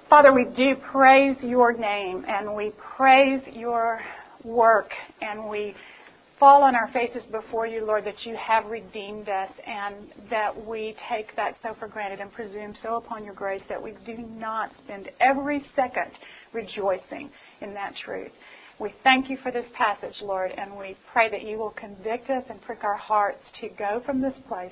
Father, we do praise your name, and we praise your work, and we fall on our faces before you, Lord, that you have redeemed us, and that we take that so for granted and presume so upon your grace that we do not spend every second rejoicing in that truth. We thank you for this passage, Lord, and we pray that you will convict us and prick our hearts to go from this place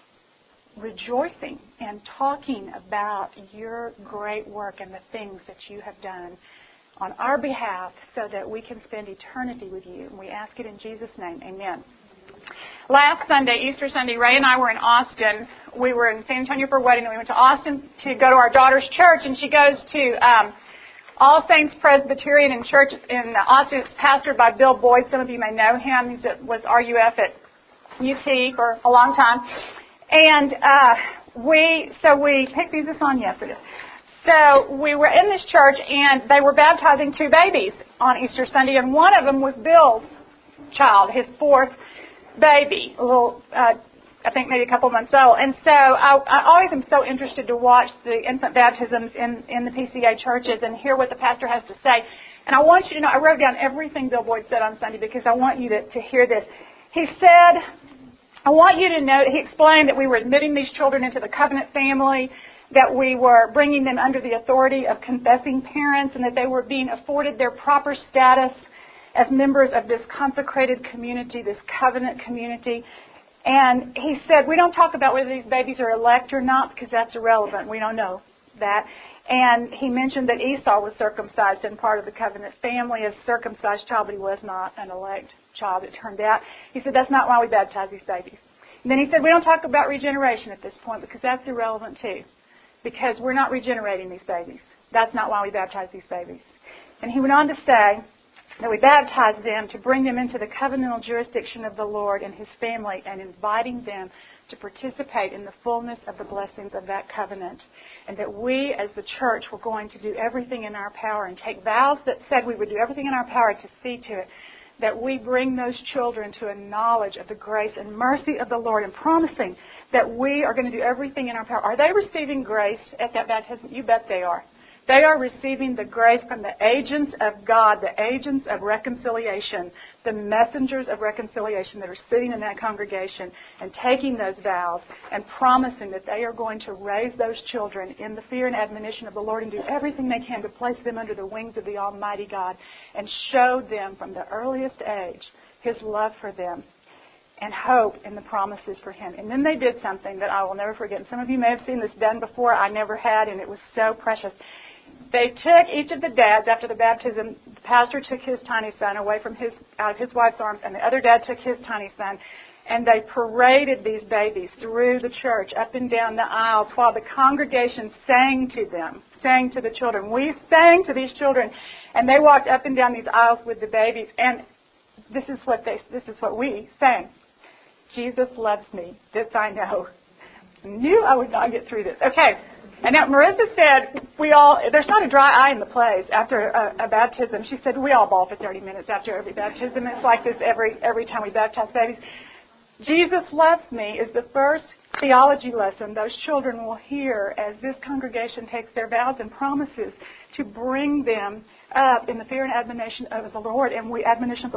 rejoicing and talking about your great work and the things that you have done on our behalf so that we can spend eternity with you. And we ask it in Jesus' name. Amen. Last Sunday, Easter Sunday, Ray and I were in Austin. We were in San Antonio for a wedding, and we went to Austin to go to our daughter's church, and she goes to All Saints Presbyterian in church in Austin. It's pastored by Bill Boyd. Some of you may know him. He was RUF at UT for a long time. And we picked these on yesterday. So we were in this church, and they were baptizing two babies on Easter Sunday, and one of them was Bill's child, his fourth baby, a little, I think maybe a couple months old. And so I always am so interested to watch the infant baptisms in the PCA churches and hear what the pastor has to say. And I want you to know, I wrote down everything Bill Boyd said on Sunday because I want you to hear this. He said, I want you to know, he explained that we were admitting these children into the covenant family, that we were bringing them under the authority of confessing parents, and that they were being afforded their proper status as members of this consecrated community, this covenant community. And he said, we don't talk about whether these babies are elect or not because that's irrelevant. We don't know that. And he mentioned that Esau was circumcised and part of the covenant family as a circumcised child, but he was not an elect child, it turned out. He said, that's not why we baptize these babies. And then he said, we don't talk about regeneration at this point because that's irrelevant too, because we're not regenerating these babies. That's not why we baptize these babies. And he went on to say that we baptize them to bring them into the covenantal jurisdiction of the Lord and his family and inviting them to participate in the fullness of the blessings of that covenant. And that we as the church were going to do everything in our power and take vows that said we would do everything in our power to see to it that we bring those children to a knowledge of the grace and mercy of the Lord, and promising that we are going to do everything in our power. Are they receiving grace at that baptism? You bet they are. They are receiving the grace from the agents of God, the agents of reconciliation, the messengers of reconciliation that are sitting in that congregation and taking those vows and promising that they are going to raise those children in the fear and admonition of the Lord and do everything they can to place them under the wings of the Almighty God and show them from the earliest age his love for them and hope in the promises for him. And then they did something that I will never forget. And some of you may have seen this done before. I never had, and it was so precious. They took each of the dads after the baptism. The pastor took his tiny son away from out of his wife's arms, and the other dad took his tiny son, and they paraded these babies through the church, up and down the aisles, while the congregation sang to them, sang to the children. We sang to these children, and they walked up and down these aisles with the babies, and this is what we sang. Jesus loves me. This I know. Knew I would not get through this. Okay. And now Marissa said, there's not a dry eye in the place after a baptism. She said, we all bawl for 30 minutes after every baptism. It's like this every time we baptize babies. Jesus loves me is the first theology lesson those children will hear as this congregation takes their vows and promises to bring them up in the fear and admonition of the Lord. And we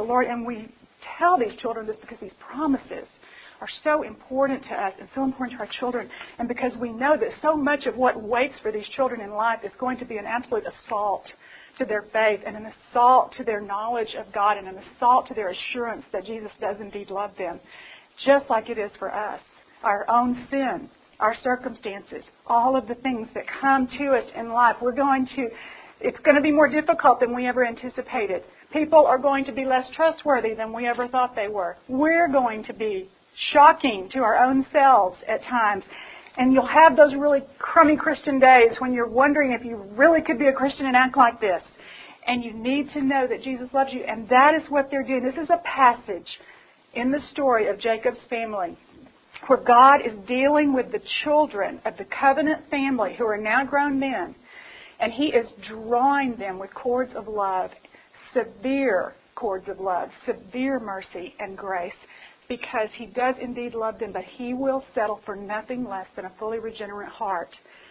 tell these children this because these promises are so important to us and so important to our children, and because we know that so much of what waits for these children in life is going to be an absolute assault to their faith and an assault to their knowledge of God and an assault to their assurance that Jesus does indeed love them, just like it is for us. Our own sin, our circumstances, all of the things that come to us in life, it's going to be more difficult than we ever anticipated. People are going to be less trustworthy than we ever thought they were. We're going to be shocking to our own selves at times. And you'll have those really crummy Christian days when you're wondering if you really could be a Christian and act like this. And you need to know that Jesus loves you. And that is what they're doing. This is a passage in the story of Jacob's family where God is dealing with the children of the covenant family who are now grown men. And he is drawing them with cords of love, severe cords of love, severe mercy and grace, because he does indeed love them, but he will settle for nothing less than a fully regenerate heart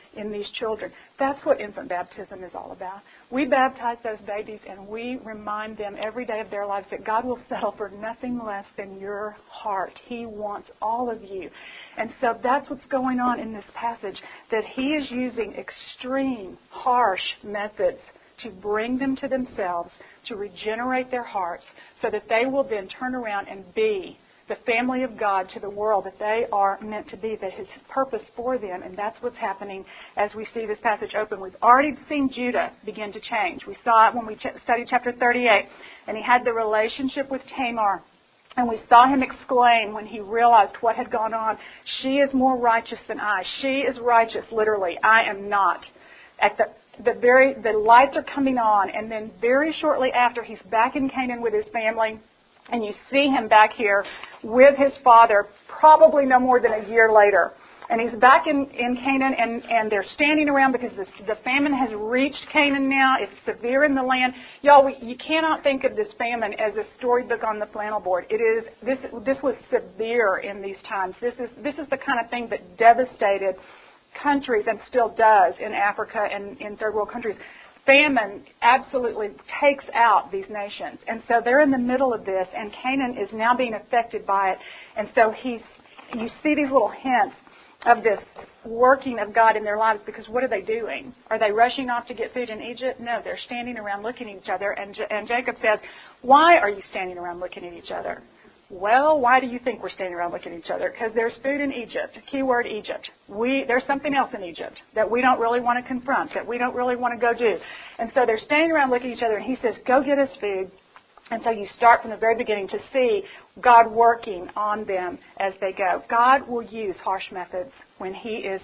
in these children. That's what infant baptism is all about. We baptize those babies and we remind them every day of their lives that God will settle for nothing less than your heart. He wants all of you. And so that's what's going on in this passage, that he is using extreme, harsh methods to bring them to themselves, to regenerate their hearts, so that they will then turn around and be the family of God to the world that they are meant to be, that his purpose for them, and that's what's happening as we see this passage open. We've already seen Judah begin to change. We saw it when we studied chapter 38, and he had the relationship with Tamar. And we saw him exclaim when he realized what had gone on, "She is more righteous than I." She is righteous, literally. I am not. At the lights are coming on, and then very shortly after, he's back in Canaan with his family, and you see him back here with his father, probably no more than a year later. And he's back in Canaan, and they're standing around because the famine has reached Canaan now. It's severe in the land. Y'all, you cannot think of this famine as a storybook on the flannel board. It is. This was severe in these times. This is the kind of thing that devastated countries and still does in Africa and in third world countries. Famine absolutely takes out these nations. And so they're in the middle of this, and Canaan is now being affected by it. And so you see these little hints of this working of God in their lives, because what are they doing? Are they rushing off to get food in Egypt? No, they're standing around looking at each other. And Jacob says, "Why are you standing around looking at each other?" Well, why do you think we're standing around looking at each other? Because there's food in Egypt. Keyword Egypt. There's something else in Egypt that we don't really want to confront, that we don't really want to go do. And so they're standing around looking at each other, and he says, "Go get us food." And so you start from the very beginning to see God working on them as they go. God will use harsh methods when he is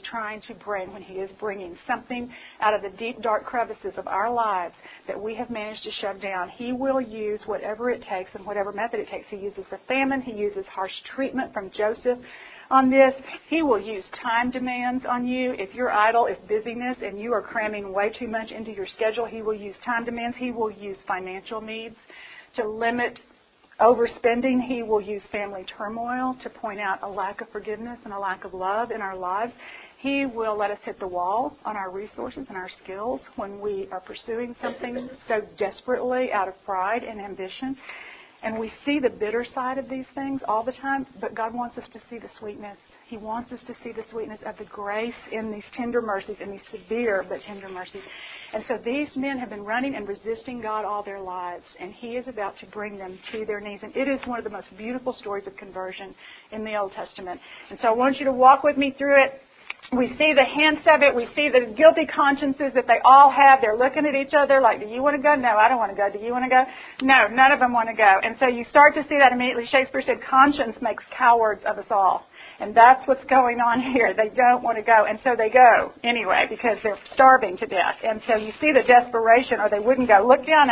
bringing something out of the deep, dark crevices of our lives that we have managed to shove down. He will use whatever it takes and whatever method it takes. He uses the famine. He uses harsh treatment from Joseph on this. He will use time demands on you. If your idol is busyness and you are cramming way too much into your schedule, he will use time demands. He will use financial needs to limit overspending. He will use family turmoil to point out a lack of forgiveness and a lack of love in our lives. He will let us hit the wall on our resources and our skills when we are pursuing something so desperately out of pride and ambition. And we see the bitter side of these things all the time, but God wants us to see the sweetness. He wants us to see the sweetness of the grace in these tender mercies, in these severe but tender mercies. And so these men have been running and resisting God all their lives, and he is about to bring them to their knees. And it is one of the most beautiful stories of conversion in the Old Testament. And so I want you to walk with me through it. We see the hints of it. We see the guilty consciences that they all have. They're looking at each other like, "Do you want to go?" "No, I don't want to go." "Do you want to go?" No, none of them want to go. And so you start to see that immediately. Shakespeare said, "Conscience makes cowards of us all." And that's what's going on here. They don't want to go. And so they go anyway because they're starving to death. And so you see the desperation, or they wouldn't go. Look down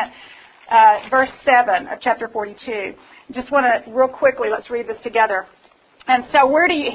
at verse 7 of chapter 42. Just want to, real quickly, let's read this together. And so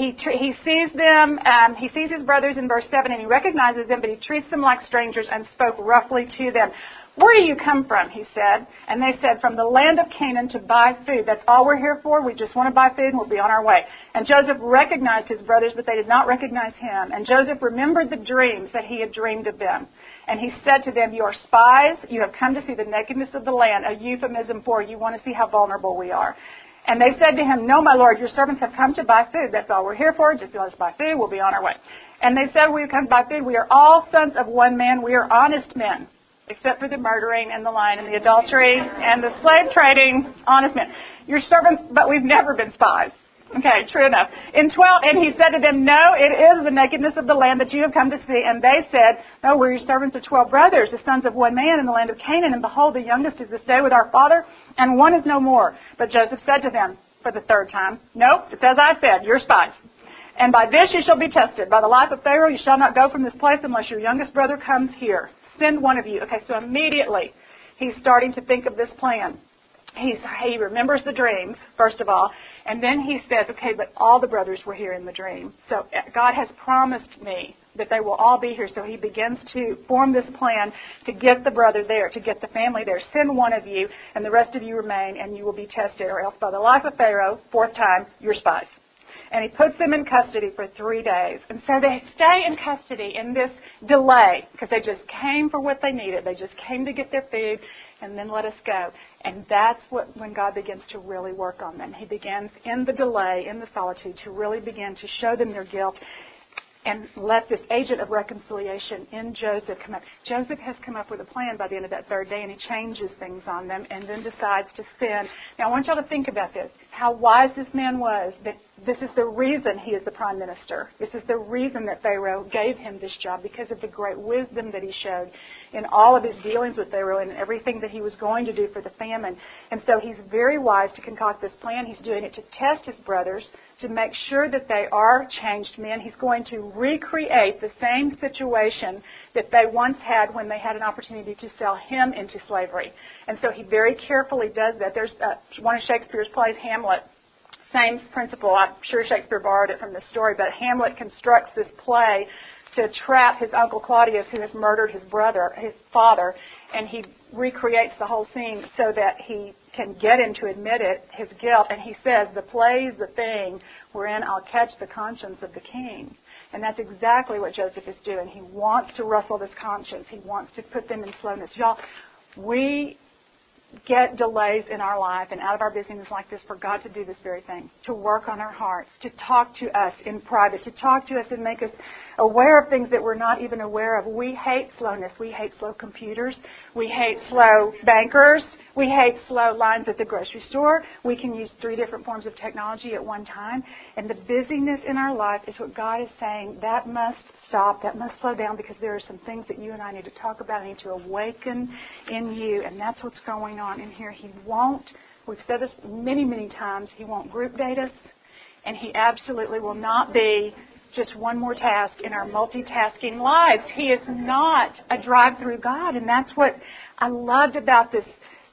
he sees them, he sees his brothers in verse 7, and he recognizes them, but he treats them like strangers and spoke roughly to them. "Where do you come from?" he said. And they said, "From the land of Canaan to buy food." That's all we're here for. We just want to buy food and we'll be on our way. And Joseph recognized his brothers, but they did not recognize him. And Joseph remembered the dreams that he had dreamed of them. And he said to them, "You are spies. You have come to see the nakedness of the land," a euphemism for you want to see how vulnerable we are. And they said to him, "No, my lord, your servants have come to buy food. That's all we're here for. Just let us buy food. We'll be on our way." And they said, "We have come to buy food. We are all sons of one man. We are honest men, except for the murdering and the lying and the adultery and the slave trading, honest men. Your servants, but we've never been spies." Okay, true enough. In 12, and he said to them, "No, it is the nakedness of the land that you have come to see." And they said, "No, we're your servants of 12 brothers, the sons of one man in the land of Canaan. And behold, the youngest is this day with our father, and one is no more." But Joseph said to them for the third time, "Nope, it's as I said, you're spies. And by this you shall be tested. By the life of Pharaoh you shall not go from this place unless your youngest brother comes here. Send one of you." Okay, so immediately he's starting to think of this plan. He remembers the dreams, first of all, and then he says, "Okay, but all the brothers were here in the dream. So God has promised me that they will all be here." So he begins to form this plan to get the brother there, to get the family there. "Send one of you, and the rest of you remain, and you will be tested, or else by the life of Pharaoh," fourth time, "you're spies." And he puts them in custody for 3 days. And so they stay in custody in this delay because they just came for what they needed. They just came to get their food and then let us go. And that's when God begins to really work on them. He begins in the delay, in the solitude, to really begin to show them their guilt and let this agent of reconciliation in Joseph come up. Joseph has come up with a plan by the end of that 3rd day, and he changes things on them and then decides to send. Now, I want y'all to think about this, how wise this man was, that this is the reason he is the prime minister. This is the reason that Pharaoh gave him this job, because of the great wisdom that he showed in all of his dealings with Pharaoh and everything that he was going to do for the famine. And so he's very wise to concoct this plan. He's doing it to test his brothers, to make sure that they are changed men. He's going to recreate the same situation that they once had when they had an opportunity to sell him into slavery. And so he very carefully does that. There's one of Shakespeare's plays, Hamlet. Same principle. I'm sure Shakespeare borrowed it from this story, but Hamlet constructs this play to trap his uncle Claudius, who has murdered his father, and he recreates the whole scene so that he can get him to admit it, his guilt, and he says, the play's the thing wherein I'll catch the conscience of the king. And that's exactly what Joseph is doing. He wants to ruffle this conscience. He wants to put them in slowness. Y'all, we get delays in our life and out of our busyness like this for God to do this very thing, to work on our hearts, to talk to us in private, to talk to us and make us aware of things that we're not even aware of. We hate slowness. We hate slow computers. We hate slow bankers. We hate slow lines at the grocery store. We can use 3 different forms of technology at one time. And the busyness in our life is what God is saying, that must stop, that must slow down, because there are some things that you and I need to talk about, need to awaken in you. And that's what's going on in here. He won't, we've said this many, many times, he won't group date us. And he absolutely will not be just one more task in our multitasking lives. He is not a drive-through God. And that's what I loved about this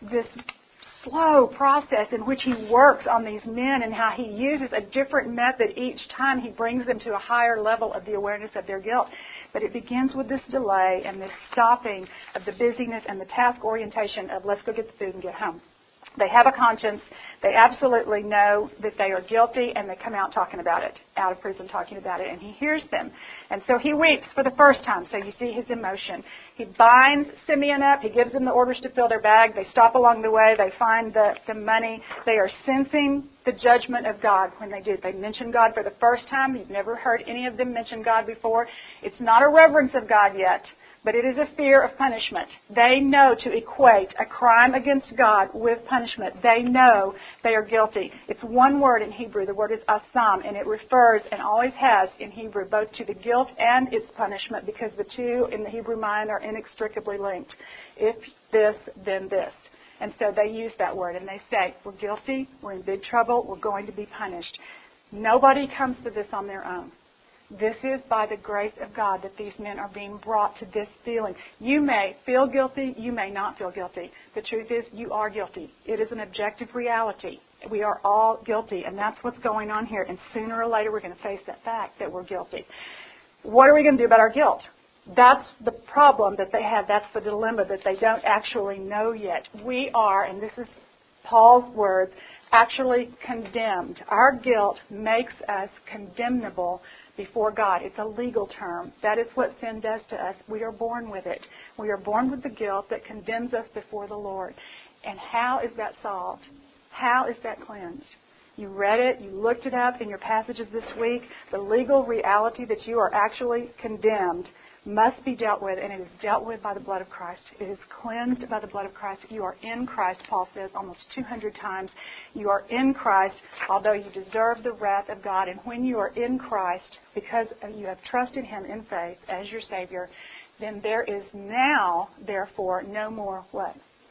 slow process in which he works on these men, and how he uses a different method each time he brings them to a higher level of the awareness of their guilt. But it begins with this delay and this stopping of the busyness and the task orientation of let's go get the food and get home. They have a conscience. They absolutely know that they are guilty, and they come out talking about it, out of prison talking about it, and he hears them. And so he weeps for the first time, so you see his emotion. He binds Simeon up. He gives them the orders to fill their bag. They stop along the way. They find the money. They are sensing the judgment of God when they do. They mention God for the first time. You've never heard any of them mention God before. It's not a reverence of God yet, but it is a fear of punishment. They know to equate a crime against God with punishment. They know they are guilty. It's one word in Hebrew. The word is asam, and it refers, and always has in Hebrew, both to the guilt and its punishment, because the two in the Hebrew mind are inextricably linked. If this, then this. And so they use that word, and they say, we're guilty, we're in big trouble, we're going to be punished. Nobody comes to this on their own. This is by the grace of God that these men are being brought to this feeling. You may feel guilty, you may not feel guilty. The truth is, you are guilty. It is an objective reality. We are all guilty, and that's what's going on here. And sooner or later, we're going to face that fact that we're guilty. What are we going to do about our guilt? That's the problem that they have. That's the dilemma that they don't actually know yet. We are, and this is Paul's words, actually condemned. Our guilt makes us condemnable before God. It's a legal term. That is what sin does to us. We are born with it. We are born with the guilt that condemns us before the Lord. And how is that solved? How is that cleansed? You read it, you looked it up in your passages this week. The legal reality that you are actually condemned must be dealt with, and it is dealt with by the blood of Christ. It is cleansed by the blood of Christ. You are in Christ, Paul says almost 200 times. You are in Christ, although you deserve the wrath of God. And when you are in Christ, because you have trusted Him in faith as your Savior, then there is now, therefore, no more what?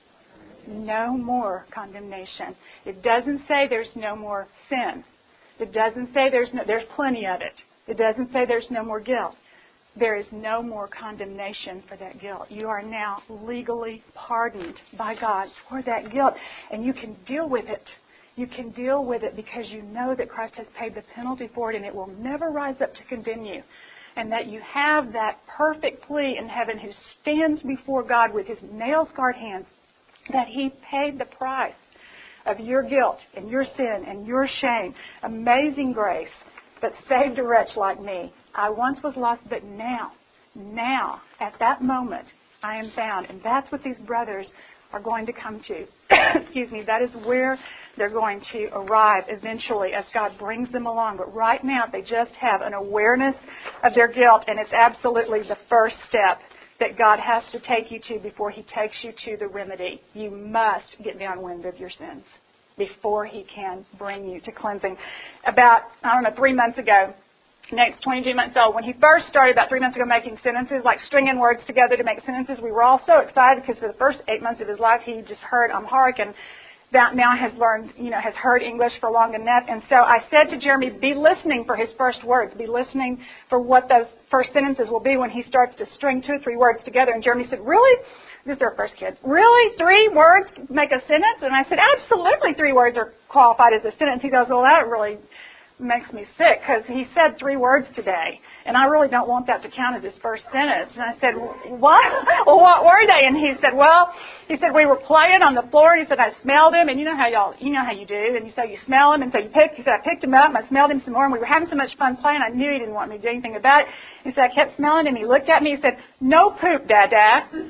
No more condemnation. It doesn't say there's no more sin. It doesn't say there's plenty of it. It doesn't say there's no more guilt. There is no more condemnation for that guilt. You are now legally pardoned by God for that guilt. And you can deal with it. You can deal with it because you know that Christ has paid the penalty for it, and it will never rise up to condemn you. And that you have that perfect plea in heaven who stands before God with His nail-scarred hands, that He paid the price of your guilt and your sin and your shame. Amazing grace. but saved a wretch like me. I once was lost, but now, at that moment, I am found. And that's what these brothers are going to come to. Excuse me, that is where they're going to arrive eventually as God brings them along. But right now, they just have an awareness of their guilt, and it's absolutely the first step that God has to take you to before He takes you to the remedy. You must get downwind of your sins before He can bring you to cleansing. About, 3 months ago, Nate's 22 months old. When he first started about 3 months ago making sentences, like stringing words together to make sentences, we were all so excited because for the first 8 months of his life, he just heard Amharic and that now has learned, has heard English for long enough. And so I said to Jeremy, be listening for his first words. Be listening for what those first sentences will be when he starts to string 2 or 3 words together. And Jeremy said, really? This is our first kid. Really? 3 words make a sentence? And I said, absolutely 3 words are qualified as a sentence. He goes, well, that really makes me sick because he said 3 words today, and I really don't want that to count as his first sentence. And I said, what? Well, what were they? And he said, we were playing on the floor. He said, I smelled him, and you know how you do. And you say you smell him, and so he said, I picked him up, and I smelled him some more, and we were having so much fun playing. I knew he didn't want me to do anything about it. He said, I kept smelling him. He looked at me. He said, no poop, Dada. 3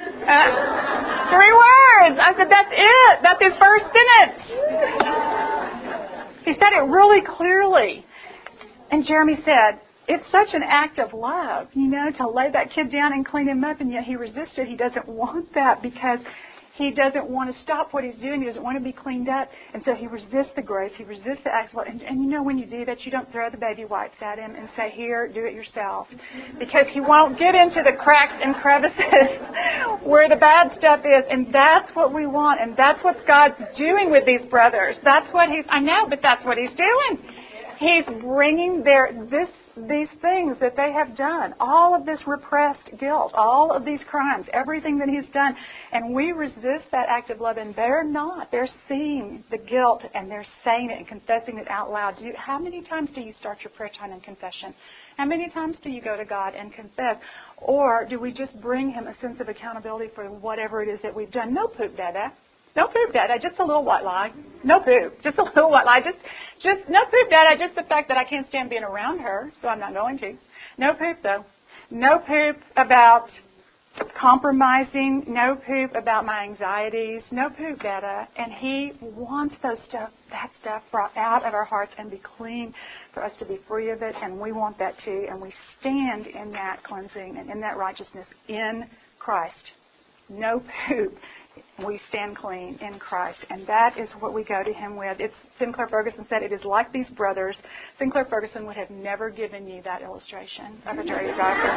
words. I said, that's it. That's his first sentence. He said it really clearly. And Jeremy said, it's such an act of love, to lay that kid down and clean him up, and yet he resisted. He doesn't want that because he doesn't want to stop what he's doing. He doesn't want to be cleaned up. And so he resists the grace. He resists the act of love. And when you do that, you don't throw the baby wipes at him and say, here, do it yourself. Because he won't get into the cracks and crevices where the bad stuff is. And that's what we want. And that's what God's doing with these brothers. That's what I know, but that's what He's doing. He's bringing these things that they have done, all of this repressed guilt, all of these crimes, everything that He's done, and we resist that act of love, and they're not. They're seeing the guilt, and they're saying it and confessing it out loud. How many times do you start your prayer time in confession? How many times do you go to God and confess? Or do we just bring Him a sense of accountability for whatever it is that we've done? No poop, Dada. No poop, Dada. Just a little white lie. No poop. Just a little white lie. Just no poop, Dada. Just the fact that I can't stand being around her, so I'm not going to. No poop, though. No poop about compromising. No poop about my anxieties. No poop, Dada. And He wants that stuff brought out of our hearts and be clean for us to be free of it, and we want that too. And we stand in that cleansing and in that righteousness in Christ. No poop. We stand clean in Christ, and that is what we go to Him with. Sinclair Ferguson said, it is like these brothers. Sinclair Ferguson would have never given you that illustration of a dirty diaper.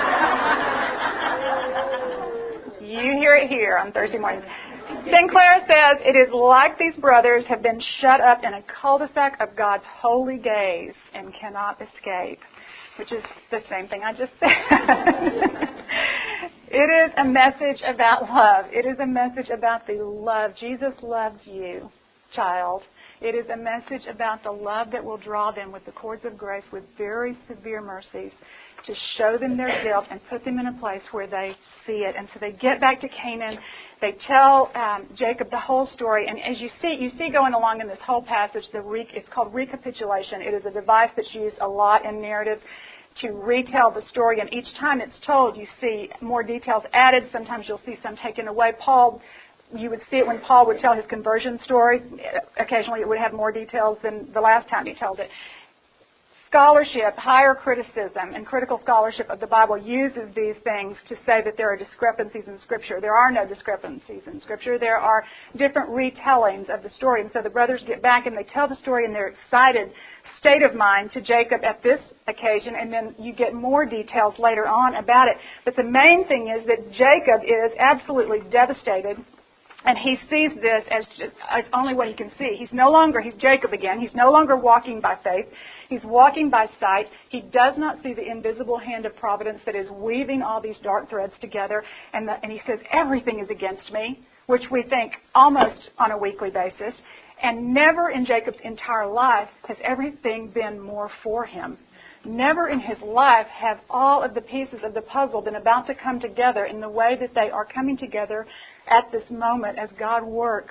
You hear it here on Thursday mornings. Sinclair says, it is like these brothers have been shut up in a cul-de-sac of God's holy gaze and cannot escape, which is the same thing I just said. It is a message about love. It is a message about the love. Jesus loves you, child. It is a message about the love that will draw them with the cords of grace with very severe mercies to show them their guilt and put them in a place where they see it. And so they get back to Canaan. They tell Jacob the whole story. And as you see going along in this whole passage, it's called recapitulation. It is a device that's used a lot in narratives to retell the story, and each time it's told, you see more details added. Sometimes you'll see some taken away. You would see it when Paul would tell his conversion story. Occasionally it would have more details than the last time he told it. Scholarship, higher criticism, and critical scholarship of the Bible uses these things to say that there are discrepancies in Scripture. There are no discrepancies in Scripture. There are different retellings of the story. And so the brothers get back and they tell the story in their excited state of mind to Jacob at this occasion, and then you get more details later on about it. But the main thing is that Jacob is absolutely devastated. And he sees this as only what he can see. He's Jacob again. He's no longer walking by faith. He's walking by sight. He does not see the invisible hand of providence that is weaving all these dark threads together. And he says, everything is against me, which we think almost on a weekly basis. And never in Jacob's entire life has everything been more for him. Never in his life have all of the pieces of the puzzle been about to come together in the way that they are coming together at this moment as God works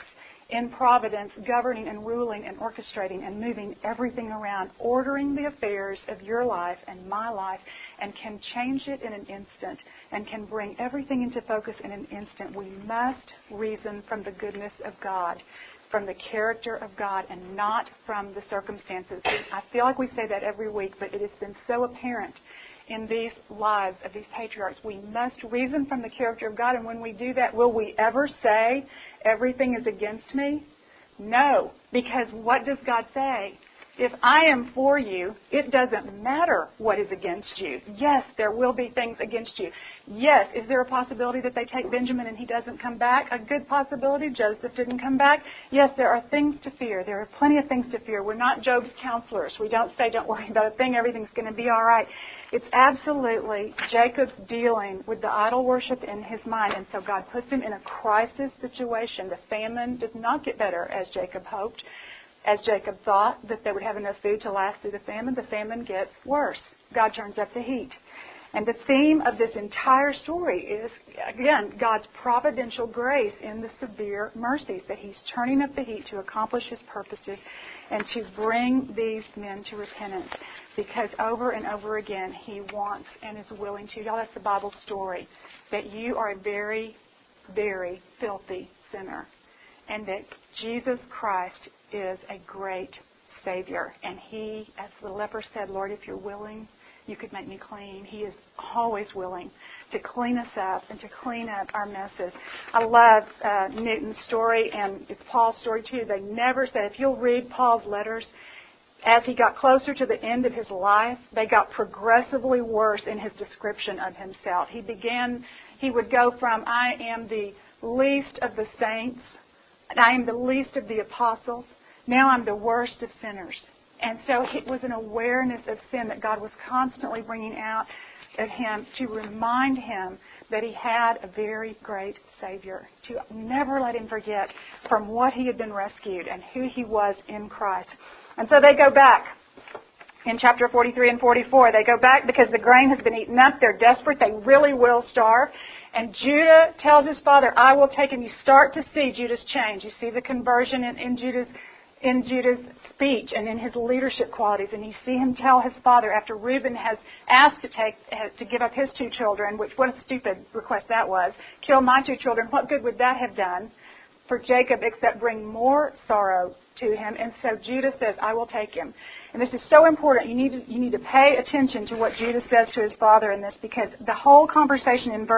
in providence, governing and ruling and orchestrating and moving everything around, ordering the affairs of your life and my life, and can change it in an instant and can bring everything into focus in an instant. We must reason from the goodness of God, from the character of God, and not from the circumstances. I feel like we say that every week, but it has been so apparent in these lives of these patriarchs. We must reason from the character of God, and when we do that, will we ever say, everything is against me? No, because what does God say? If I am for you, it doesn't matter what is against you. Yes, there will be things against you. Yes, is there a possibility that they take Benjamin and he doesn't come back? A good possibility. Joseph didn't come back. Yes, there are things to fear. There are plenty of things to fear. We're not Job's counselors. We don't say, don't worry about a thing, everything's going to be all right. It's absolutely Jacob's dealing with the idol worship in his mind, and so God puts him in a crisis situation. The famine does not get better, as Jacob hoped. As Jacob thought that they would have enough food to last through the famine gets worse. God turns up the heat. And the theme of this entire story is, again, God's providential grace in the severe mercies, that He's turning up the heat to accomplish His purposes and to bring these men to repentance. Because over and over again, He wants and is willing to. Y'all, that's the Bible story, that you are a very, very filthy sinner. And that Jesus Christ is a great Savior. And He, as the leper said, Lord, if you're willing, you could make me clean. He is always willing to clean us up and to clean up our messes. I love Newton's story, and it's Paul's story too. They never said, if you'll read Paul's letters, as he got closer to the end of his life, they got progressively worse in his description of himself. He would go from, I am the least of the saints, and I am the least of the apostles. Now I'm the worst of sinners. And so it was an awareness of sin that God was constantly bringing out of him to remind him that he had a very great Savior, to never let him forget from what he had been rescued and who he was in Christ. And so they go back. In chapter 43 and 44, they go back because the grain has been eaten up. They're desperate. They really will starve. And Judah tells his father, I will take him. You start to see Judah's change. You see the conversion in Judah's speech and in his leadership qualities. And you see him tell his father, after Reuben has asked to give up his 2 children, which what a stupid request that was, kill my 2 children, what good would that have done for Jacob except bring more sorrow to him? And so Judah says, I will take him. And this is so important. You need to pay attention to what Judah says to his father in this, because the whole conversation in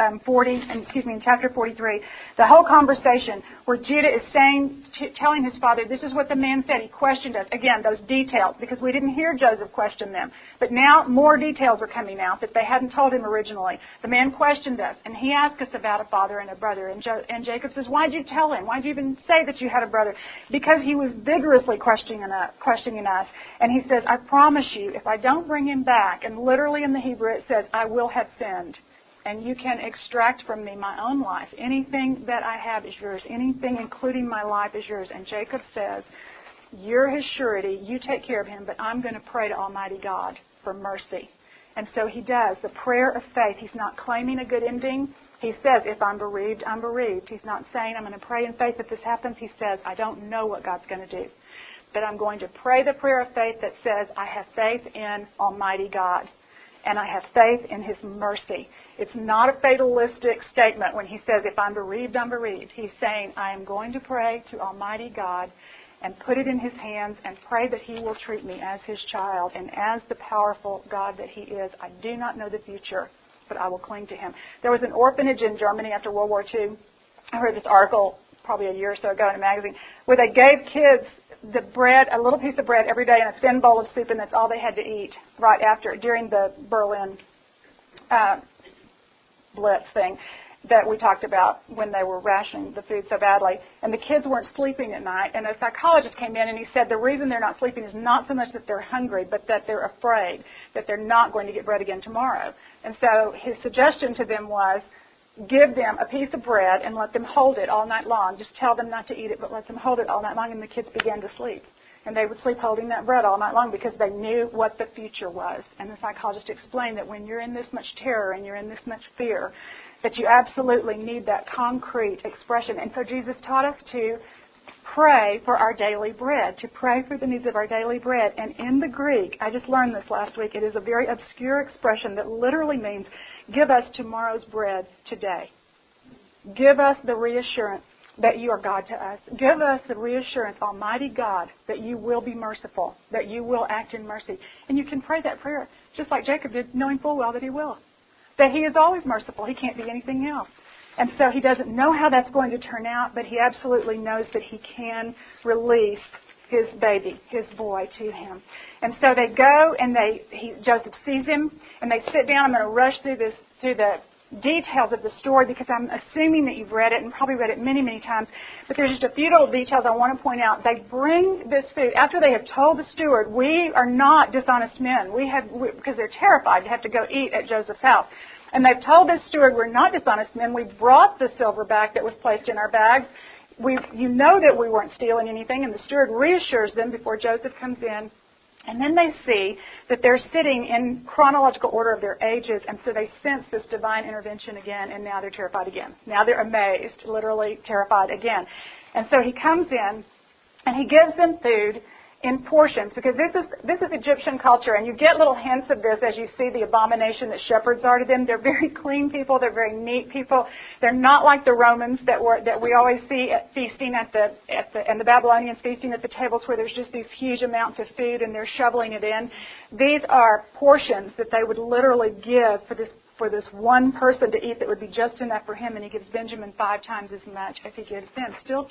in chapter 43, the whole conversation where Judah is telling his father, this is what the man said. He questioned us. Again, those details, because we didn't hear Joseph question them. But now more details are coming out that they hadn't told him originally. The man questioned us, and he asked us about a father and a brother. And Jacob says, why did you tell him? Why did you even say that you had a brother? Because he was vigorously questioning us. And he says, I promise you, if I don't bring him back, and literally in the Hebrew it says, I will have sinned. And you can extract from me my own life. Anything that I have is yours. Anything, including my life, is yours. And Jacob says, you're his surety. You take care of him, but I'm going to pray to Almighty God for mercy. And so he does. The prayer of faith. He's not claiming a good ending. He says, if I'm bereaved, I'm bereaved. He's not saying, I'm going to pray in faith if this happens. He says, I don't know what God's going to do. But I'm going to pray the prayer of faith that says, I have faith in Almighty God. And I have faith in His mercy. It's not a fatalistic statement when he says, if I'm bereaved, I'm bereaved. He's saying, I am going to pray to Almighty God and put it in His hands and pray that He will treat me as His child and as the powerful God that He is. I do not know the future, but I will cling to Him. There was an orphanage in Germany after World War II. I heard this article probably a year or so ago in a magazine, where they gave kids the bread, a little piece of bread every day and a thin bowl of soup, and that's all they had to eat right after, during the Berlin Blitz thing that we talked about when they were rationing the food so badly. And the kids weren't sleeping at night. And a psychologist came in and he said the reason they're not sleeping is not so much that they're hungry, but that they're afraid that they're not going to get bread again tomorrow. And so his suggestion to them was, give them a piece of bread and let them hold it all night long. Just tell them not to eat it, but let them hold it all night long. And the kids began to sleep. And they would sleep holding that bread all night long because they knew what the future was. And the psychologist explained that when you're in this much terror and you're in this much fear, that you absolutely need that concrete expression. And so Jesus taught us to pray for our daily bread, to pray for the needs of our daily bread. And in the Greek, I just learned this last week, it is a very obscure expression that literally means, give us tomorrow's bread today. Give us the reassurance that you are God to us. Give us the reassurance, Almighty God, that you will be merciful, that you will act in mercy. And you can pray that prayer just like Jacob did, knowing full well that he will. That he is always merciful. He can't be anything else. And so he doesn't know how that's going to turn out, but he absolutely knows that he can release his baby, his boy, to him. And so they go, and Joseph sees him, and they sit down. I'm going to rush through the details of the story because I'm assuming that you've read it and probably read it many, many times. But there's just a few little details I want to point out. They bring this food after they have told the steward, we are not dishonest men. Because they're terrified to have to go eat at Joseph's house. And they've told this steward, we're not dishonest men. We brought the silver back that was placed in our bags. You know that we weren't stealing anything. And the steward reassures them before Joseph comes in. And then they see that they're sitting in chronological order of their ages, and so they sense this divine intervention again, and now they're terrified again. Now they're amazed, literally terrified again. And so he comes in, and he gives them food in portions, because this is Egyptian culture, and you get little hints of this as you see the abomination that shepherds are to them. They're very clean people. They're very neat people. They're not like the Romans that we always see at feasting and the Babylonians feasting at the tables where there's just these huge amounts of food and they're shoveling it in. These are portions that they would literally give for this one person to eat that would be just enough for him, and he gives Benjamin 5 times as much as he gives them. Still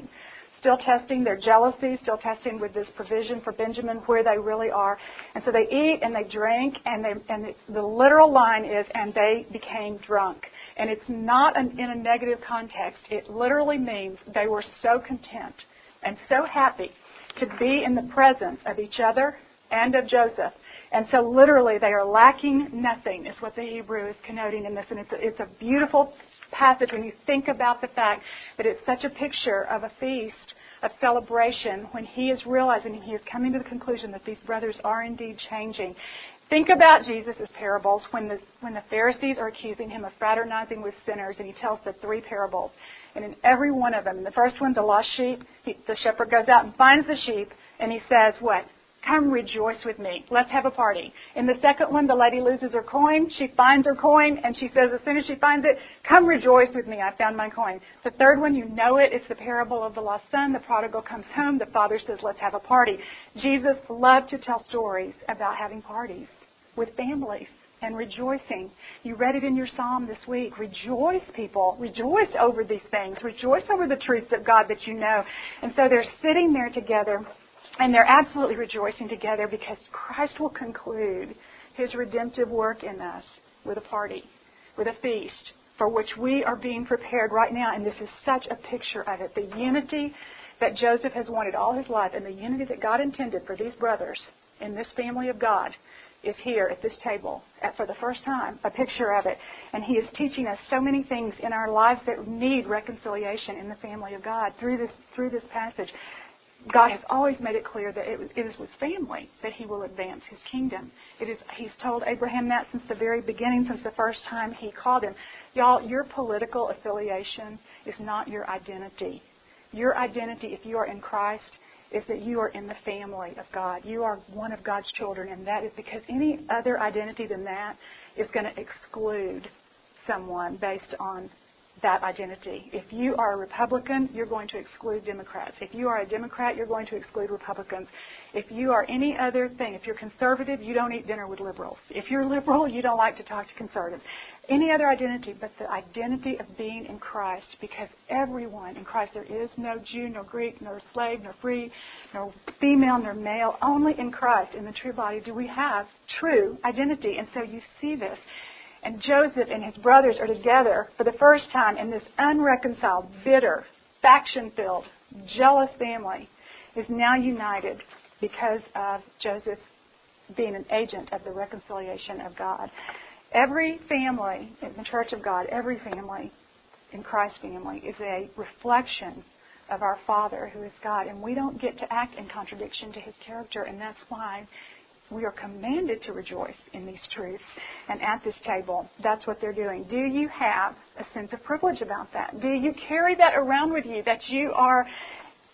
testing their jealousy, still testing with this provision for Benjamin where they really are. And so they eat and they drink, and the literal line is, and they became drunk. And it's not in a negative context. It literally means they were so content and so happy to be in the presence of each other and of Joseph. And so literally they are lacking nothing is what the Hebrew is connoting in this. And it's a beautiful passage when you think about the fact that it's such a picture of a feast, of celebration, when he is realizing, he is coming to the conclusion that these brothers are indeed changing. Think about Jesus' parables when the Pharisees are accusing him of fraternizing with sinners, and he tells the 3 parables. And in every one of them, in the first one, the lost sheep, the shepherd goes out and finds the sheep, and he says, what? Come rejoice with me. Let's have a party. In the second one, the lady loses her coin. She finds her coin, and she says, as soon as she finds it, come rejoice with me. I found my coin. The third one, you know it. It's the parable of the lost son. The prodigal comes home. The father says, let's have a party. Jesus loved to tell stories about having parties with families and rejoicing. You read it in your psalm this week. Rejoice, people. Rejoice over these things. Rejoice over the truths of God that you know. And so they're sitting there together, and they're absolutely rejoicing together because Christ will conclude his redemptive work in us with a party, with a feast, for which we are being prepared right now. And this is such a picture of it. The unity that Joseph has wanted all his life, and the unity that God intended for these brothers in this family of God, is here at this table for the first time, a picture of it. And he is teaching us so many things in our lives that need reconciliation in the family of God through this passage. God has always made it clear that it is with family that he will advance his kingdom. He's told Abraham that since the very beginning, since the first time he called him. Y'all, your political affiliation is not your identity. Your identity, if you are in Christ, is that you are in the family of God. You are one of God's children, and that is because any other identity than that is going to exclude someone based on that identity. If you are a Republican, you're going to exclude Democrats. If you are a Democrat, you're going to exclude Republicans. If you are any other thing, if you're conservative, you don't eat dinner with liberals. If you're liberal, you don't like to talk to conservatives. Any other identity but the identity of being in Christ, because everyone in Christ, there is no Jew, no Greek, no slave, no free, no female, no male. Only in Christ, in the true body, do we have true identity. And so you see this. And Joseph and his brothers are together for the first time, and this unreconciled, bitter, faction-filled, jealous family is now united because of Joseph being an agent of the reconciliation of God. Every family in the Church of God, every family in Christ's family is a reflection of our Father who is God. And we don't get to act in contradiction to his character, and that's why we are commanded to rejoice in these truths. And at this table, that's what they're doing. Do you have a sense of privilege about that? Do you carry that around with you, that you are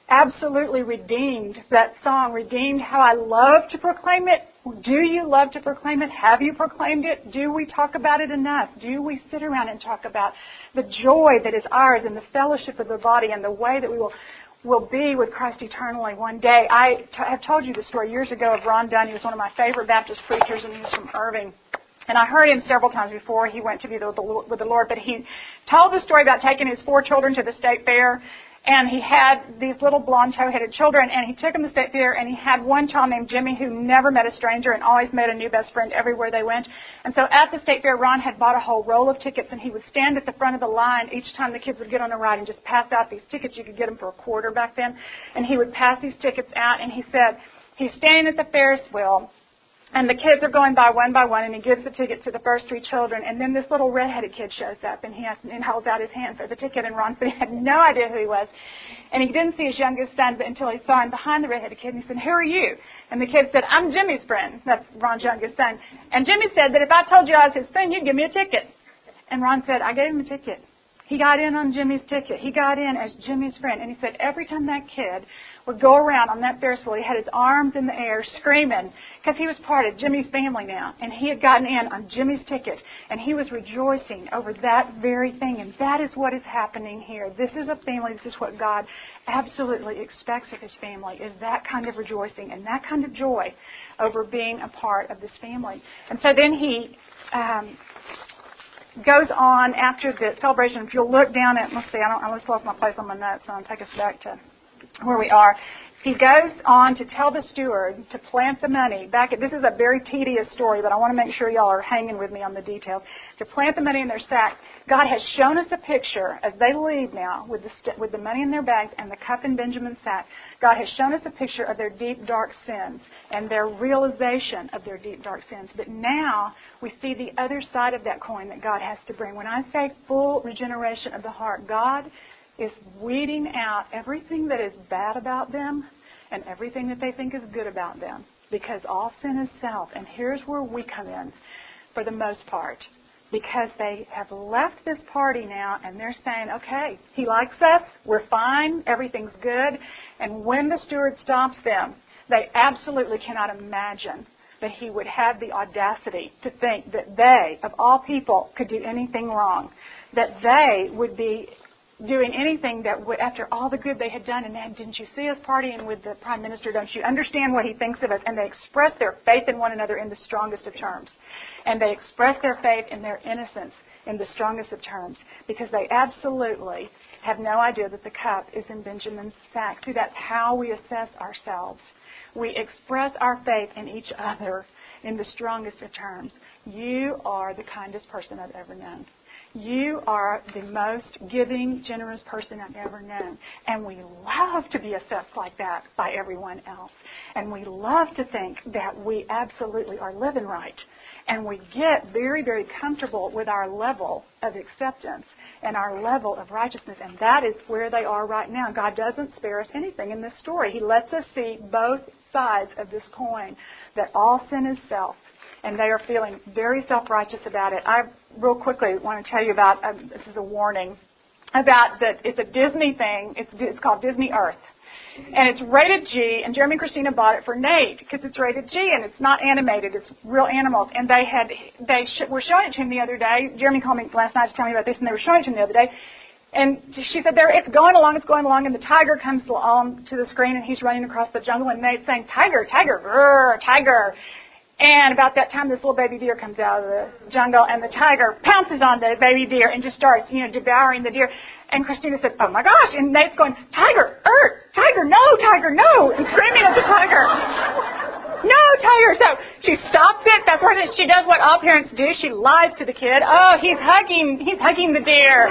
absolutely redeemed that song, redeemed how I love to proclaim it. Do you love to proclaim it? Have you proclaimed it? Do we talk about it enough? Do we sit around and talk about the joy that is ours and the fellowship of the body and the way that we will be with Christ eternally one day? I have told you the story years ago of Ron Dunn. He was one of my favorite Baptist preachers, and he was from Irving. And I heard him several times before he went to be with the Lord. But he told the story about taking his 4 children to the state fair. And he had these little blonde tow-headed children. And he took them to the state fair. And he had one child named Jimmy who never met a stranger and always made a new best friend everywhere they went. And so at the state fair, Ron had bought a whole roll of tickets. And he would stand at the front of the line each time the kids would get on a ride and just pass out these tickets. You could get them for $0.25 back then. And he would pass these tickets out. And he said, he's standing at the Ferris wheel. And the kids are going by one, and he gives the ticket to the first 3 children. And then this little redheaded kid shows up, and he holds out his hand for the ticket. And Ron said he had no idea who he was. And he didn't see his youngest son until he saw him behind the redheaded kid. And he said, "Who are you?" And the kid said, "I'm Jimmy's friend." That's Ron's youngest son. And Jimmy said that if I told you I was his friend, you'd give me a ticket. And Ron said, "I gave him a ticket." He got in on Jimmy's ticket. He got in as Jimmy's friend. And he said every time that kid would go around on that Ferris wheel, he had his arms in the air screaming because he was part of Jimmy's family now. And he had gotten in on Jimmy's ticket. And he was rejoicing over that very thing. And that is what is happening here. This is a family. This is what God absolutely expects of his family, is that kind of rejoicing and that kind of joy over being a part of this family. And so then he goes on after the celebration. If you'll look down at, let's see, I just lost my place on my notes, so I'll take us back to where we are. He goes on to tell the steward to plant the money back. This is a very tedious story, but I want to make sure y'all are hanging with me on the details. To plant the money in their sack. God has shown us a picture as they leave now with the money in their bags and the cup in Benjamin's sack. God has shown us a picture of their deep, dark sins and their realization of their deep, dark sins. But now we see the other side of that coin that God has to bring. When I say full regeneration of the heart, God is weeding out everything that is bad about them and everything that they think is good about them, because all sin is self. And here's where we come in for the most part, because they have left this party now and they're saying, okay, he likes us, we're fine, everything's good. And when the steward stops them, they absolutely cannot imagine that he would have the audacity to think that they, of all people, could do anything wrong, that they would be doing anything that would, after all the good they had done, and then, didn't you see us partying with the Prime Minister? Don't you understand what he thinks of us? And they express their faith in one another in the strongest of terms. And they express their faith in their innocence in the strongest of terms, because they absolutely have no idea that the cup is in Benjamin's sack. See, that's how we assess ourselves. We express our faith in each other in the strongest of terms. You are the kindest person I've ever known. You are the most giving, generous person I've ever known. And we love to be assessed like that by everyone else. And we love to think that we absolutely are living right. And we get very, very comfortable with our level of acceptance and our level of righteousness. And that is where they are right now. God doesn't spare us anything in this story. He lets us see both sides of this coin, that all sin is self. And they are feeling very self-righteous about it. I real quickly want to tell you about, this is a warning, about that it's a Disney thing. It's called Disney Earth. And it's rated G, and Jeremy and Christina bought it for Nate because it's rated G, and it's not animated. It's real animals. And they were showing it to him the other day. Jeremy called me last night to tell me about this, and they were showing it to him the other day. And she said, it's going along, and the tiger comes along to the screen, and he's running across the jungle, and Nate's saying, "Tiger, tiger, grrr, tiger." And about that time, this little baby deer comes out of the jungle, and the tiger pounces on the baby deer and just starts, devouring the deer. And Christina said, "Oh my gosh!" And Nate's going, "Tiger, tiger, no!" And screaming at the tiger, "No, tiger!" So she stops it. That's what she does. What all parents do. She lies to the kid. "Oh, he's hugging the deer."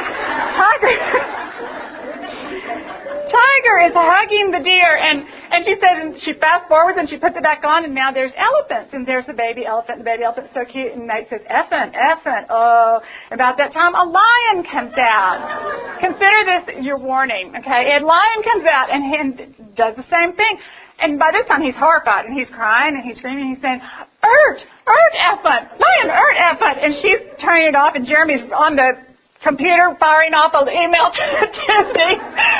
Tiger is hugging the deer, and she says, and she fast forwards and she puts it back on, and now there's elephants, and there's the baby elephant. The baby elephant's so cute, and Nate says, "Effin'. Oh!" About that time, a lion comes out. Consider this your warning, okay? A lion comes out and does the same thing, and by this time he's horrified, and he's crying and he's screaming, and he's saying, "Ert effin', lion, effin'," and she's turning it off, and Jeremy's on the computer firing off an email to Disney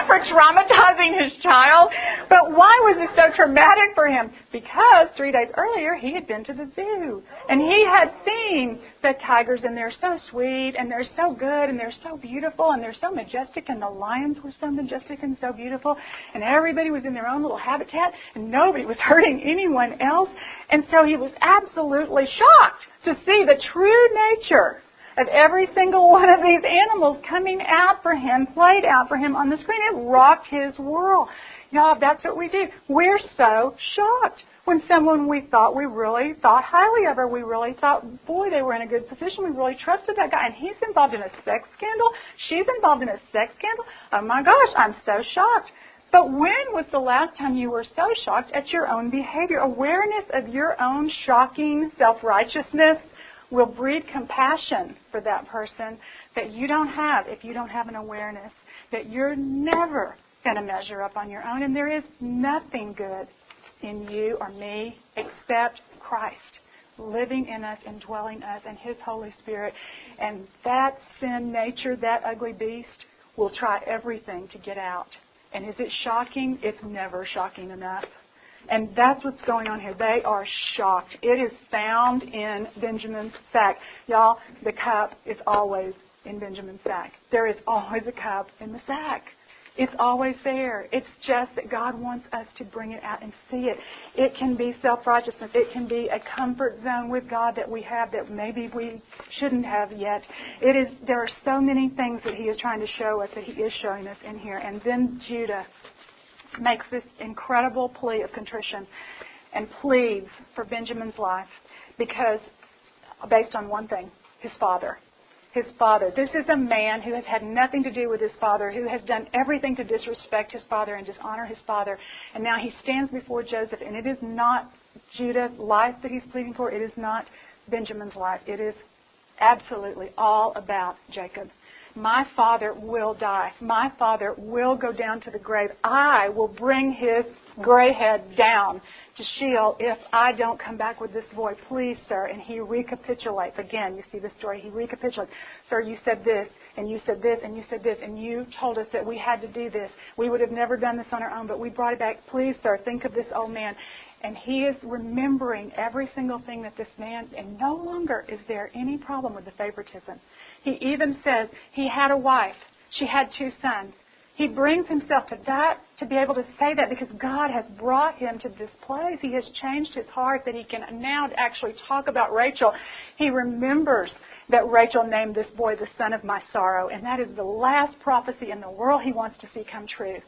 for traumatizing his child. But why was it so traumatic for him? Because 3 days earlier he had been to the zoo. And he had seen the tigers, and they're so sweet, and they're so good, and they're so beautiful, and they're so majestic, and the lions were so majestic and so beautiful, and everybody was in their own little habitat, and nobody was hurting anyone else. And so he was absolutely shocked to see the true nature of every single one of these animals coming out for him, played out for him on the screen. It rocked his world. Y'all, that's what we do. We're so shocked when someone we really thought highly of, or we really thought, boy, they were in a good position. We really trusted that guy. And he's involved in a sex scandal. She's involved in a sex scandal. Oh, my gosh, I'm so shocked. But when was the last time you were so shocked at your own behavior? Awareness of your own shocking self-righteousness will breed compassion for that person that you don't have if you don't have an awareness that you're never going to measure up on your own, and there is nothing good in you or me except Christ living in us, indwelling us, and His Holy Spirit. And that sin nature, that ugly beast, will try everything to get out. And is it shocking? It's never shocking enough. And that's what's going on here. They are shocked. It is found in Benjamin's sack. Y'all, the cup is always in Benjamin's sack. There is always a cup in the sack. It's always there. It's just that God wants us to bring it out and see it. It can be self-righteousness. It can be a comfort zone with God that we have that maybe we shouldn't have yet. There are so many things that He is trying to show us, that He is showing us in here. And then Judah makes this incredible plea of contrition and pleads for Benjamin's life because, based on one thing, his father. His father. This is a man who has had nothing to do with his father, who has done everything to disrespect his father and dishonor his father. And now he stands before Joseph, and it is not Judah's life that he's pleading for. It is not Benjamin's life. It is absolutely all about Jacob. My father will die. My father will go down to the grave. I will bring his gray head down to Sheol if I don't come back with this boy. Please, sir. And he recapitulates. Again, you see the story. He recapitulates. Sir, you said this, and you said this, and you said this, and you told us that we had to do this. We would have never done this on our own, but we brought it back. Please, sir, think of this old man. And he is remembering every single thing that this man, and no longer is there any problem with the favoritism. He even says he had a wife. She had 2 sons. He brings himself to that, to be able to say that, because God has brought him to this place. He has changed his heart that he can now actually talk about Rachel. He remembers that Rachel named this boy the son of my sorrow, and that is the last prophecy in the world he wants to see come true.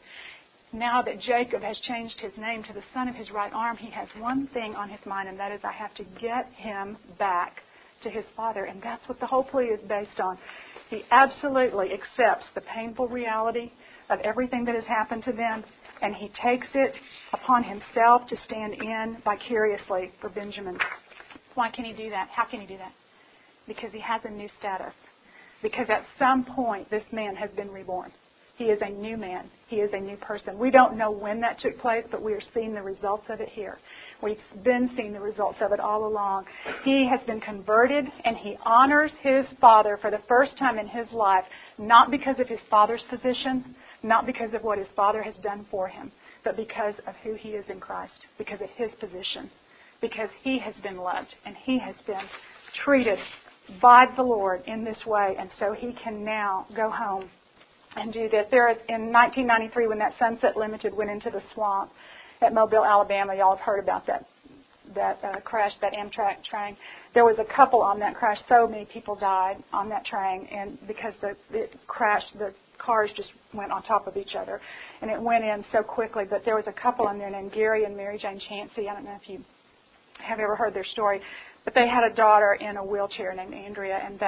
Now that Jacob has changed his name to the son of his right arm, he has one thing on his mind, and that is, I have to get him back to his father. And that's what the whole plea is based on. He absolutely accepts the painful reality of everything that has happened to them, and he takes it upon himself to stand in vicariously for Benjamin. Why can he do that? How can he do that? Because he has a new status. Because at some point, this man has been reborn. He is a new man. He is a new person. We don't know when that took place, but we are seeing the results of it here. We've been seeing the results of it all along. He has been converted, and he honors his father for the first time in his life, not because of his father's position, not because of what his father has done for him, but because of who he is in Christ, because of his position, because he has been loved, and he has been treated by the Lord in this way, and so he can now go home and do this. In 1993, when that Sunset Limited went into the swamp at Mobile, Alabama, y'all have heard about that crash, that Amtrak train. There was a couple on that crash. So many people died on that train, and because it crashed, the cars just went on top of each other, and it went in so quickly. But there was a couple in there named Gary and Mary Jane Chansey. I don't know if you have ever heard their story, but they had a daughter in a wheelchair named Andrea, and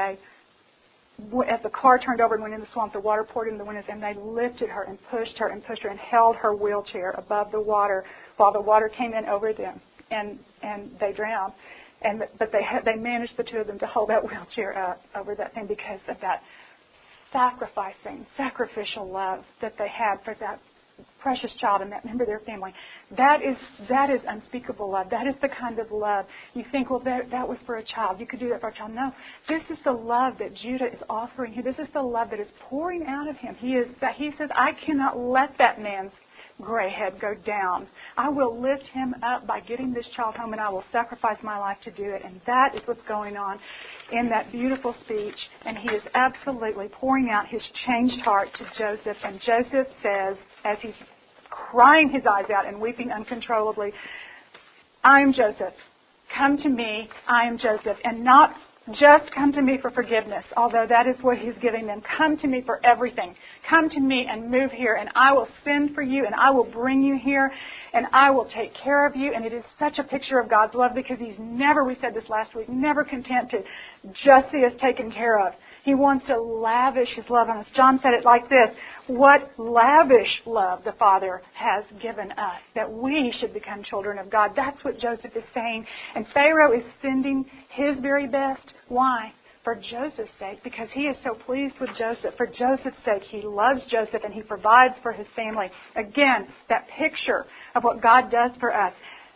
as the car turned over and went in the swamp, the water poured into the windows, and they lifted her and pushed her and held her wheelchair above the water while the water came in over them, and they drowned. But they managed, the two of them, to hold that wheelchair up over that thing because of that sacrificial love that they had for precious child and that member of their family. That is unspeakable love. That is the kind of love. You think, well, that was for a child. You could do that for a child. No. This is the love that Judah is offering here. This is the love that is pouring out of him. He says, I cannot let that man's gray head go down. I will lift him up by getting this child home, and I will sacrifice my life to do it. And that is what's going on in that beautiful speech. And he is absolutely pouring out his changed heart to Joseph. And Joseph says, as he's crying his eyes out and weeping uncontrollably, I am Joseph. Come to me. I am Joseph. And not just come to me for forgiveness, although that is what he's giving them. Come to me for everything. Come to me and move here, and I will send for you, and I will bring you here, and I will take care of you. And it is such a picture of God's love, because he's never, we said this last week, never content to just see us taken care of. He wants to lavish his love on us. John said it like this: what lavish love the Father has given us, that we should become children of God. That's what Joseph is saying. And Pharaoh is sending his very best. Why? For Joseph's sake, because he is so pleased with Joseph. For Joseph's sake, he loves Joseph and he provides for his family. Again, that picture of what God does for us.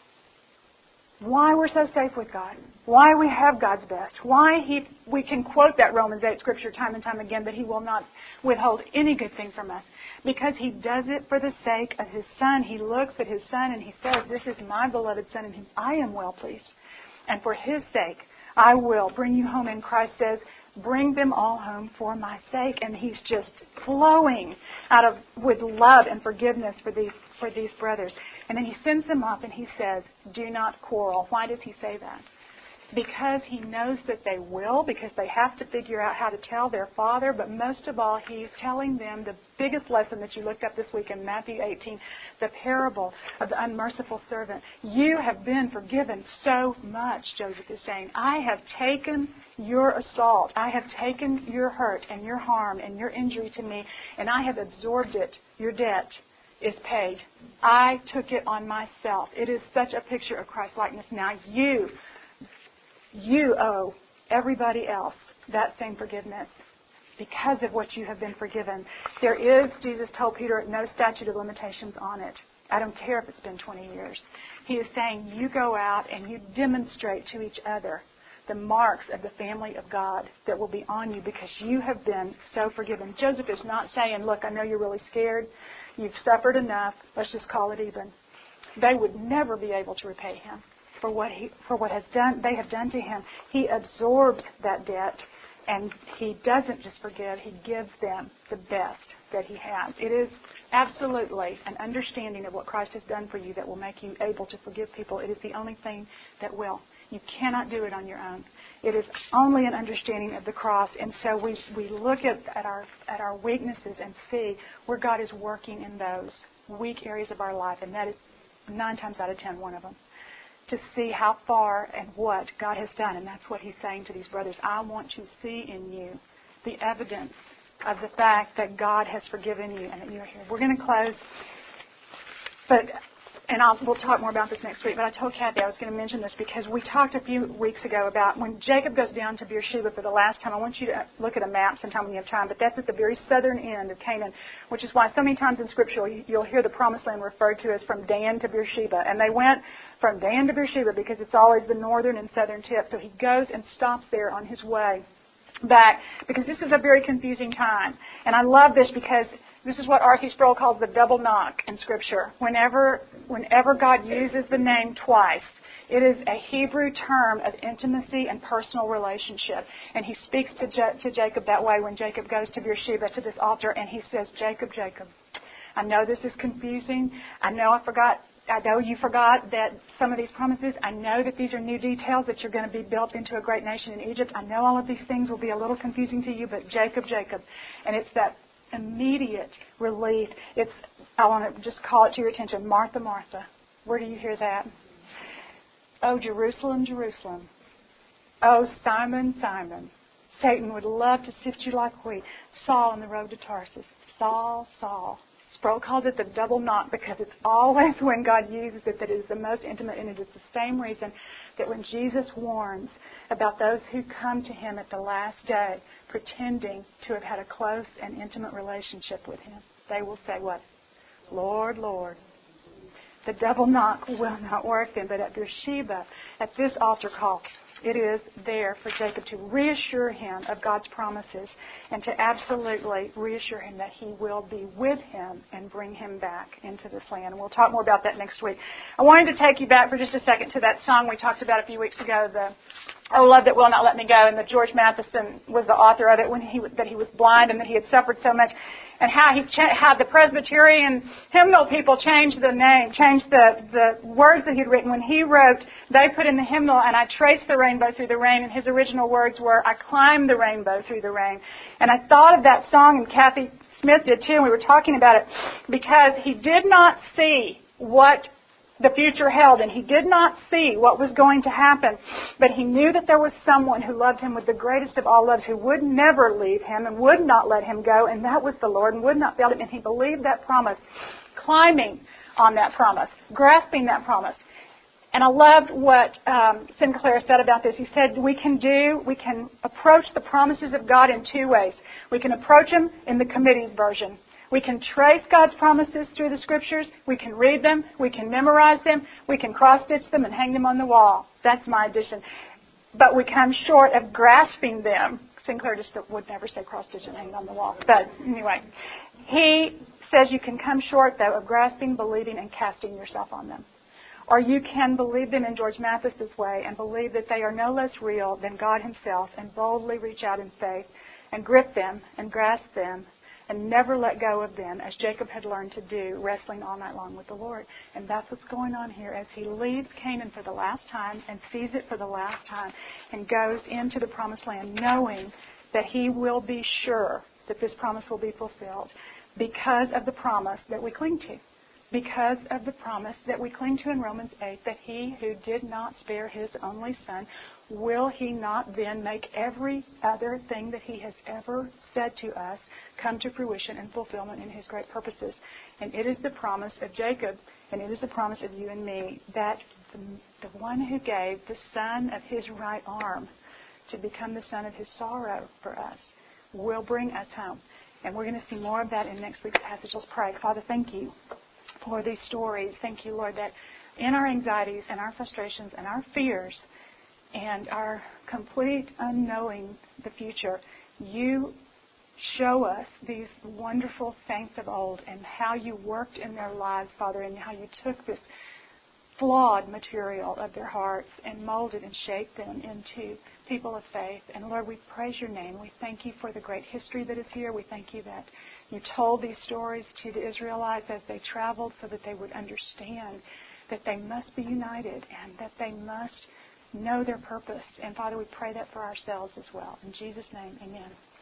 Why we're so safe with God. Why we have God's best. Why we can quote that Romans 8 scripture time and time again, that he will not withhold any good thing from us. Because he does it for the sake of his Son. He looks at his Son and he says, this is my beloved Son in whom I am well pleased. And for his sake, I will bring you home. And Christ says, bring them all home for my sake. And he's just flowing with love and forgiveness for these brothers. And then he sends them off and he says, do not quarrel. Why does he say that? Because he knows that they will, because they have to figure out how to tell their father. But most of all, he's telling them the biggest lesson that you looked up this week in Matthew 18, the parable of the unmerciful servant. You have been forgiven so much, Joseph is saying. I have taken your assault. I have taken your hurt and your harm and your injury to me, and I have absorbed it. Your debt is paid. I took it on myself. It is such a picture of Christ-likeness. Now you owe everybody else that same forgiveness because of what you have been forgiven. There is, Jesus told Peter, no statute of limitations on it. I don't care if it's been 20 years. He is saying you go out and you demonstrate to each other the marks of the family of God that will be on you because you have been so forgiven. Joseph is not saying, look, I know you're really scared. You've suffered enough. Let's just call it even. They would never be able to repay him for what they have done to him. He absorbs that debt, and he doesn't just forgive. He gives them the best that he has. It is absolutely an understanding of what Christ has done for you that will make you able to forgive people. It is the only thing that will. You cannot do it on your own. It is only an understanding of the cross. And so we look at our weaknesses and see where God is working in those weak areas of our life. And that is 9 times out of 10 one of them. To see how far and what God has done. And that's what he's saying to these brothers. I want to see in you the evidence of the fact that God has forgiven you and that you are here. We're going to close. We'll talk more about this next week, but I told Kathy I was going to mention this because we talked a few weeks ago about when Jacob goes down to Beersheba for the last time. I want you to look at a map sometime when you have time, but that's at the very southern end of Canaan, which is why so many times in Scripture you'll hear the Promised Land referred to as from Dan to Beersheba. And they went from Dan to Beersheba because it's always the northern and southern tip. So he goes and stops there on his way back because this is a very confusing time. And I love this because this is what R.C. Sproul calls the double knock in Scripture. Whenever God uses the name twice, it is a Hebrew term of intimacy and personal relationship. And he speaks to Jacob that way when Jacob goes to Beersheba, to this altar, and he says, Jacob, Jacob, I know this is confusing. I know you forgot that some of these promises. I know that these are new details, that you're going to be built into a great nation in Egypt. I know all of these things will be a little confusing to you, but Jacob, Jacob. And it's that immediate relief. I want to just call it to your attention. Martha, Martha. Where do you hear that? Oh, Jerusalem, Jerusalem. Oh, Simon, Simon. Satan would love to sift you like wheat. Saul on the road to Tarsus. Saul, Saul. Sproul calls it the double knock because it's always when God uses it that it is the most intimate, and it is the same reason that when Jesus warns about those who come to him at the last day pretending to have had a close and intimate relationship with him, they will say what? Lord, Lord. The double knock will not work then, but at Beersheba, at this altar call, it is there for Jacob to reassure him of God's promises and to absolutely reassure him that He will be with him and bring him back into this land. And we'll talk more about that next week. I wanted to take you back for just a second to that song we talked about a few weeks ago, the Oh, Love That Will Not Let Me Go, and that George Matheson was the author of it when he was blind and that he had suffered so much, and how the Presbyterian hymnal people changed the name, changed the words that he'd written. When he wrote, they put in the hymnal, and I traced the rainbow through the rain, and his original words were, I climbed the rainbow through the rain. And I thought of that song, and Kathy Smith did too, and we were talking about it, because he did not see what the future held, and he did not see what was going to happen, but he knew that there was someone who loved him with the greatest of all loves, who would never leave him and would not let him go, and that was the Lord, and would not fail him, and he believed that promise, climbing on that promise, grasping that promise. And I loved what Sinclair said about this. He said we can approach the promises of God in two ways. We can approach them in the committee's version. We can trace God's promises through the Scriptures. We can read them. We can memorize them. We can cross-stitch them and hang them on the wall. That's my addition. But we come short of grasping them. Sinclair just would never say cross-stitch and hang on the wall. But anyway, he says you can come short, though, of grasping, believing, and casting yourself on them. Or you can believe them in George Mathis's way and believe that they are no less real than God Himself and boldly reach out in faith and grip them and grasp them and never let go of them, as Jacob had learned to do, wrestling all night long with the Lord. And that's what's going on here as he leaves Canaan for the last time and sees it for the last time and goes into the promised land knowing that he will be sure that this promise will be fulfilled because of the promise that we cling to. Because of the promise that we cling to in Romans 8, that He who did not spare His only Son, will He not then make every other thing that He has ever said to us come to fruition and fulfillment in His great purposes? And it is the promise of Jacob, and it is the promise of you and me, that the one who gave the son of His right arm to become the son of His sorrow for us will bring us home. And we're going to see more of that in next week's passage. Let's pray. Father, thank You for these stories. Thank You, Lord, that in our anxieties and our frustrations and our fears and our complete unknowing the future, You show us these wonderful saints of old and how You worked in their lives, Father, and how You took this flawed material of their hearts and molded and shaped them into people of faith. And Lord, we praise Your name. We thank You for the great history that is here. We thank You that You told these stories to the Israelites as they traveled so that they would understand that they must be united and that they must know their purpose. And Father, we pray that for ourselves as well. In Jesus' name, amen.